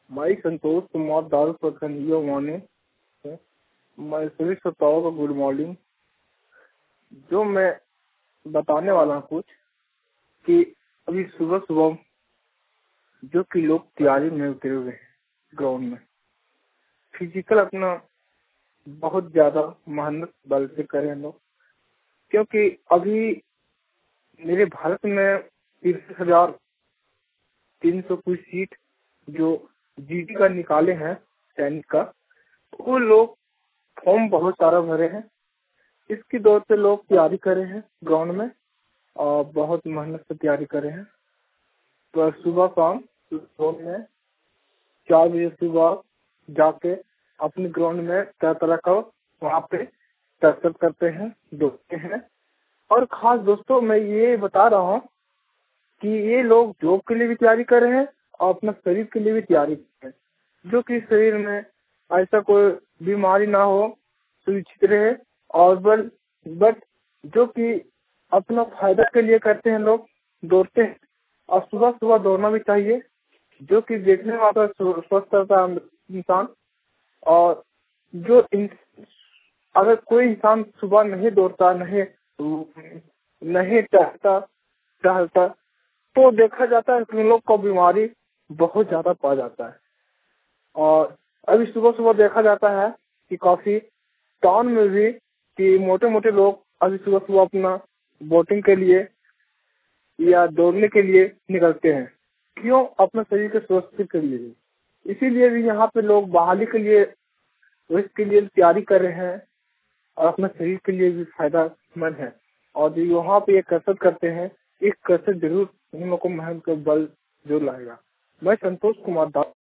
मैं संतोष कुमार दारू प्रखंड वाने से। मैं सभी श्रोताओं को गुड मॉर्निंग। जो मैं बताने वाला हूँ कुछ कि अभी सुबह सुबह जो कि लोग तैयारी में उतरे हुए हैं ग्राउंड में, फिजिकल अपना बहुत ज्यादा मेहनत बल से करें लोग, क्योंकि अभी मेरे भारत में 30,300 कुछ सीट जो जीडी का निकाले हैं सैनिक का, वो लोग फॉर्म बहुत सारा भरे हैं। इसकी दौर से लोग तैयारी कर रहे हैं ग्राउंड में और बहुत मेहनत से तैयारी कर रहे हैं। तो सुबह शाम ग्राउंड में 4 बजे सुबह जाके अपने ग्राउंड में तरह तरह का वहाँ पे कसरत करते हैं, दौड़ते हैं। और खास दोस्तों मैं ये बता रहा हूँ कि ये लोग जॉब के लिए भी तैयारी कर रहे हैं और अपना शरीर के लिए भी तैयारी कर रहे हैं, जो कि शरीर में ऐसा कोई बीमारी ना हो, सुरक्षित रहे। और बट जो कि अपना फायदा के लिए करते हैं, लोग दौड़ते हैं और सुबह सुबह दौड़ना भी चाहिए, जो कि देखने में आता स्वस्थ रहता है इंसान। और जो अगर कोई इंसान सुबह नहीं दौड़ता, नहीं टहलता तो देखा जाता है कि उन लोग को बीमारी बहुत ज्यादा पा जाता है। और अभी सुबह सुबह देखा जाता है कि काफी टाउन में भी कि मोटे मोटे लोग अभी सुबह सुबह अपना बोटिंग के लिए या दौड़ने के लिए निकलते हैं। क्यों? अपने शरीर के स्वस्थ के लिए। इसीलिए भी यहाँ पे लोग बहाली के लिए इसके लिए तैयारी कर रहे हैं और अपने शरीर के लिए भी फायदेमंद है। और जो वहाँ पे ये कसरत करते हैं, एक कसरत जरूर उन लोगों को मेहनत का बल जरूर लाएगा। मैं संतोष कुमार दास।